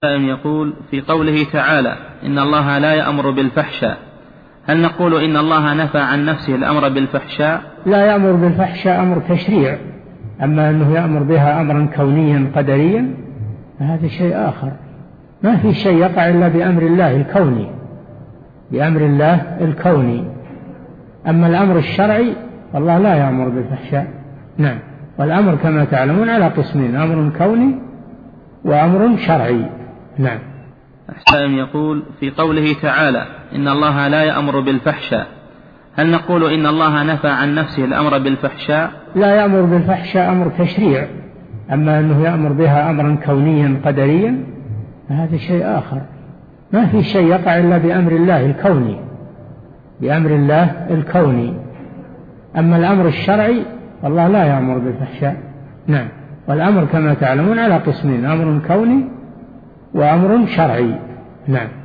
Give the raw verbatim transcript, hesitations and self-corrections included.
يقول في قوله تعالى إن الله لا يأمر بالفحشاء، هل نقول إن الله نفى عن نفسه الأمر بالفحشاء؟ لا يأمر بالفحشاء أمر تشريع، أما أنه يأمر بها أمرا كونيا قدريا فهذا شيء آخر. ما في شيء يقع إلا بأمر الله الكوني، بأمر الله الكوني. أما الأمر الشرعي والله لا يأمر بالفحشاء. نعم. والأمر كما تعلمون على قسمين، أمر كوني وأمر شرعي. نعم. أحسن يقول في قوله تعالى إن الله لا يأمر بالفحشاء، هل نقول إن الله نفى عن نفسه الأمر بالفحشاء؟ لا يأمر بالفحشاء أمر تشريع، أما أنه يأمر بها أمرا كونيا قدريا فهذا شيء آخر. ما في شيء يقع إلا بأمر الله الكوني، بأمر الله الكوني. أما الأمر الشرعي والله لا يأمر بالفحشاء. نعم. والأمر كما تعلمون على قسمين، أمر كوني وأمر شرعي. نعم.